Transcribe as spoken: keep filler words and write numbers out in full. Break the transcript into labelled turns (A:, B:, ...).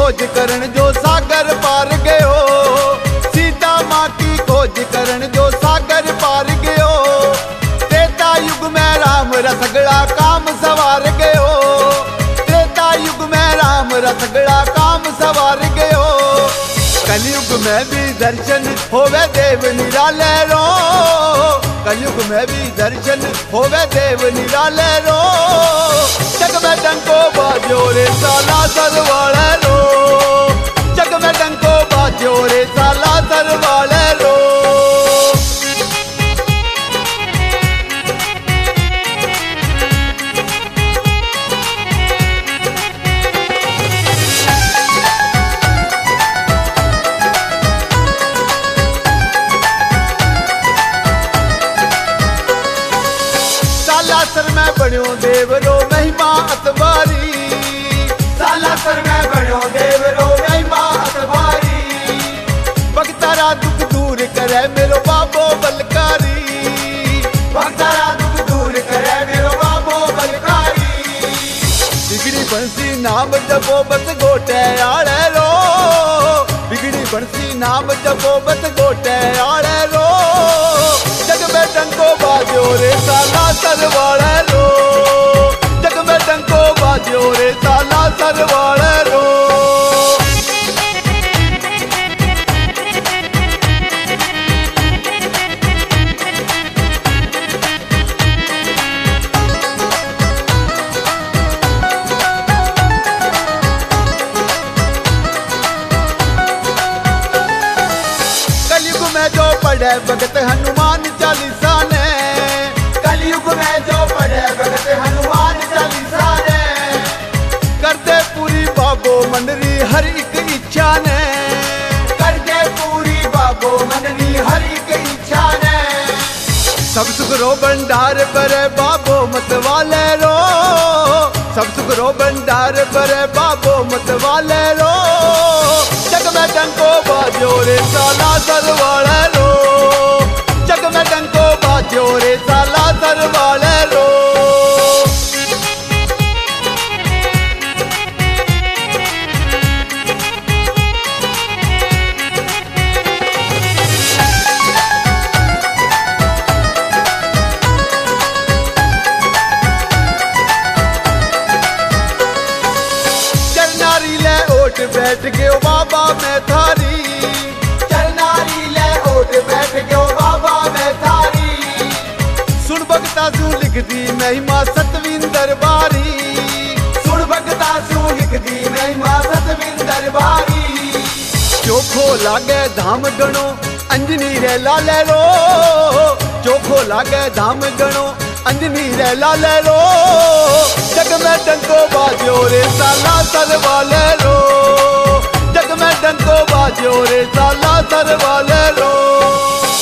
A: खोज करण जो सागर पार गयो, सीता माँ की खोज करण जो सागर पार गयो। त्रेता युग में राम रसगड़ा काम सवार गयो, त्रेता युग में राम रसगड़ा काम सवार गयो। कलयुग में भी दर्शन होवे देव निराले रो, कलयुग में भी दर्शन होवे देव निराले रो। जग में डंको बाजो रे साला सरवाले रो, जग में डंको बाजो रे साला सरवाले रो। सालासर में बण्यो देवरो महिमा अतबारी, सालासर में बण्यो देवरो महिमा अतबारी। भक्तारा दुख दूर करे मेरो बाबो बलकारी, भक्तारा दुख दूर करे मेरो बाबो बलकारी। बिगड़ी बंसी नाम जपो बस गोटे आड़े रो, बिगड़ी बंसी नाम जपो बस गोटे आड़े रो। जग में डंको बाजो रे साला सरवाले रो, जग में डंको बाजो रे साला सरवाले रो। कलयुग में जो पढ़े भगत हनुमान चालीसा ने, कलयुग में जो पढ़े भगत हनुमान चालीसा ने। करते पूरी बाबो मनरी हर एक इच्छा ने, करते पूरी बाबो मनरी हर एक इच्छा ने। सब सुख रो भंडार भरे बाबो मत वाले रो, सब सुख रो भंडार भरे बाबो मत वाले रो। जग में डंको बाजो रे साला सरवाले रो, जग में डंको बाजो रे साला सरवाले रो। चरनारी ले ओट बैठ गयो बाबा मैं थारी, चरनारी ले ओट बैठ गयो बाबा मैं थारी। सुन भगता सू लिख दी महिमा सतवीं दरबारी, सुन भगता सू लिख दी महिमा सतवीं दरबारी। चोखो लागे धाम गणो अंजनी रे लाले रो, चोखो लागे धाम गणो अंजनी रे लाले रो। जग में डंको बाजो रे साला सरवाले रो, जग में डंको बाजो रे साला सरवाले रो।